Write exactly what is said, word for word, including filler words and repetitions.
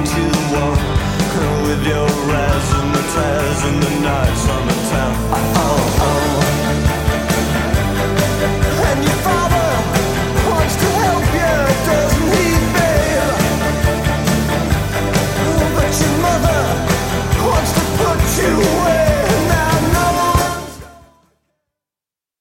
into one with your razzmatazz and the nights on the